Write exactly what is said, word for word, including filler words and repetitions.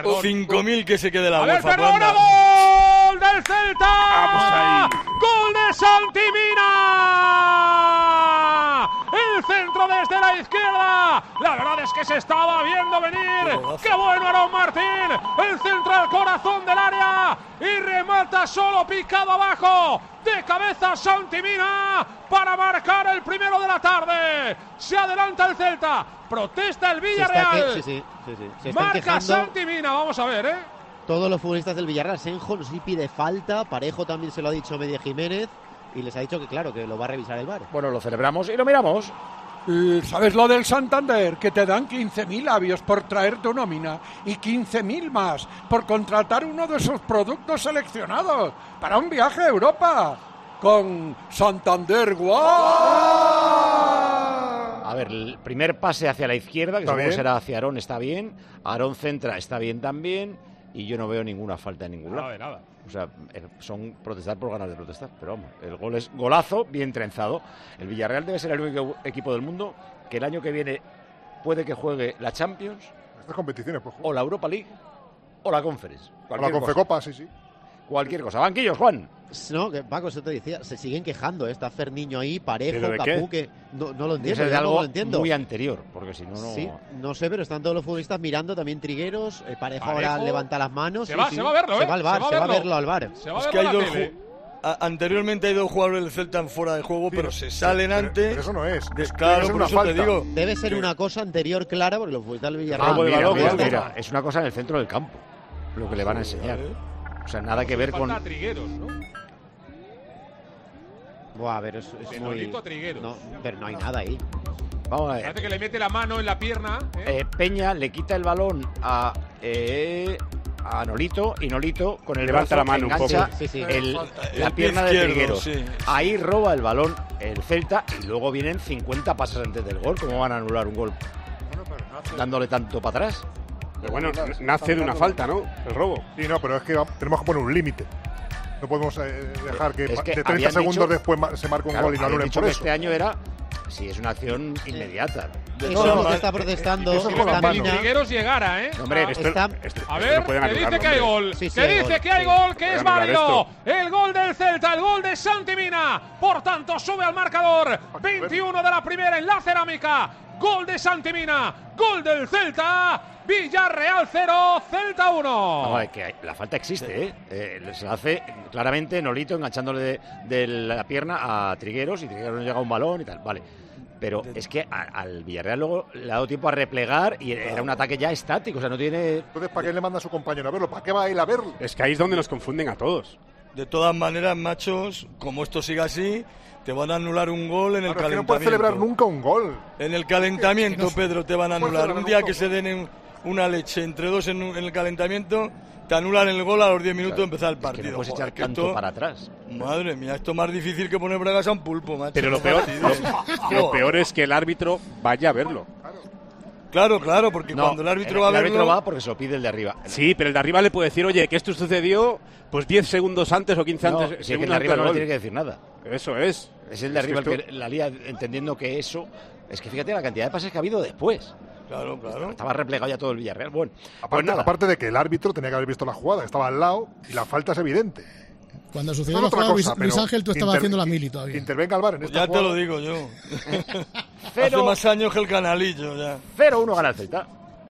cinco mil que se quede la A ver, UEFA. perdona, gol del Celta. Vamos ahí. Gol de Santi Mina. El centro desde la izquierda. La verdad es que se estaba viendo venir. ¡Qué bueno, Aarón Martín! El centro al corazón del área. Y remata solo picado abajo. De cabeza Santi Mina para marcar el primero de la tarde. Se adelanta el Celta. Protesta el Villarreal. Que, sí, sí, sí, sí. Se están Marca quejando Santi Mina. Vamos a ver, ¿eh? todos los futbolistas del Villarreal. Senjo no sé si pide falta. Parejo también se lo ha dicho Media Jiménez. Y les ha dicho que claro, que lo va a revisar el V A R. Bueno, lo celebramos y lo miramos. ¿Sabes lo del Santander? Que te dan quince mil avios por traer tu nómina y quince mil más por contratar uno de sus productos seleccionados para un viaje a Europa con Santander. ¡Guau! A ver, el primer pase hacia la izquierda, que supongo será hacia Aarón, está bien. Aarón centra, está bien también. Y yo no veo ninguna falta en ningún lado. Nada de nada. O sea, son protestar por ganas de protestar. Pero vamos, el gol es golazo, bien trenzado. El Villarreal debe ser el único equipo del mundo que el año que viene puede que juegue la Champions. Estas competiciones, pues, o la Europa League o la Conference. O la Confecopa, sí, sí. Cualquier cosa. Banquillos, Juan. No, que Paco, eso te decía, se siguen quejando, ¿eh? Está Ferniño ahí, Parejo, Capú, que no, no lo entiendo. Es de algo no lo entiendo. muy anterior, porque si no, no... Sí, no sé, pero están todos los futbolistas mirando, también Trigueros, eh, Parejo, Parejo ahora levanta las manos. Se sí, va, sí. se va a verlo, Se ¿eh? va al bar, se va, se va a verlo. verlo al bar. Se va es a que verlo hay dos tele. a, anteriormente hay dos jugadores del Celta en fuera de juego, sí, pero se salen pero, antes. Pero eso no es. De, es claro, por una eso falta. te digo. Debe ser una cosa anterior clara, porque los futbolistas del Villarreal... Ah, mira, balón, mira, mira, mira, es una cosa en el centro del campo, lo que le van a enseñar. O sea, nada que ver con... Trigueros, ¿no? Buah, a ver, es, es muy... No, pero no hay nada ahí. Vamos a ver. Parece que le mete la mano en la pierna. ¿eh? Eh, Peña le quita el balón a, eh, a Nolito y Nolito con el levanta brazo la mano engancha un poco. Sí, sí. el- El la pie pierna de izquierdo, Trigueros. sí. Ahí roba el balón el Celta y luego vienen cincuenta pases antes del gol. ¿Cómo van a anular un gol dándole tanto para atrás? Pero bueno, nace de una falta, ¿no? El robo. Sí, no, pero es que tenemos que poner un límite. No podemos eh, dejar que, Es que de treinta habían segundos dicho- después ma- se marque un Claro, gol y no habían anulen dicho por que eso. este año era, si es una acción inmediata. Eso es lo que está protestando. eso es con las esta manos. Mina. Trigueros llegara, ¿eh? Hombre, Ah, Esto, Está- esto- A esto ver, no pueden que dice anularlo, que hay hombre. gol, Sí, sí, que hay dice gol, que hay sí. gol, que es Pueden anular válido. esto. El gol del Celta, el gol de Santi Mina. Por tanto, sube al marcador. veintiuno de la primera en la cerámica. Gol de Santi Mina, gol del Celta. Villarreal cero, Celta uno. Vamos a ver, que hay- la falta existe, ¿eh? Eh, Se la hace claramente Nolito enganchándole de, de la pierna a Trigueros y Trigueros no llega a un balón y tal, vale. Pero es que a- al Villarreal luego le ha dado tiempo a replegar y era un ataque ya estático, o sea, no tiene... Entonces, ¿para qué le manda a su compañero a verlo? ¿Para qué va a ir a verlo? Es que ahí es donde nos confunden a todos. De todas maneras, machos, como esto siga así, te van a anular un gol en el Claro, es que no calentamiento. puedes celebrar nunca un gol. En el calentamiento, Es que no- Pedro, te van a no puedes anular. celebrar Un día nunca que un se den en una leche entre dos en, un- en el calentamiento, te anulan el gol a los diez minutos de empezar el Es partido. que no puedes Joder, echar que tanto esto- para atrás. Madre mía, esto es más difícil que poner bragas a un pulpo, macho. Pero lo No peor, fastidies. lo, lo peor es que el árbitro vaya a verlo. Claro, claro, porque No, cuando el árbitro el, va a el verlo... árbitro va porque se lo pide el de arriba. Sí, pero el de arriba le puede decir, oye, que esto sucedió pues diez segundos antes o quince No, antes. si es que el segundos de arriba antes no del le gol. tiene que decir nada. Eso es. Es el de Es que arriba el esto- que la lía entendiendo que eso... Es que fíjate la cantidad de pases que ha habido después. Claro, claro. Estaba replegado ya todo el Villarreal. Bueno, pues Aparte, nada. aparte de que el árbitro tenía que haber visto la jugada, estaba al lado y la falta es evidente. Cuando sucedió Eso la es otra jugada, Luis, cosa, Luis pero Ángel, tú estabas inter- haciendo la mili todavía. Intervenga al V A R en esta Ya te jugada. lo digo yo. Cero- Hace más años que el canalillo, ya. cero uno gana el Celta.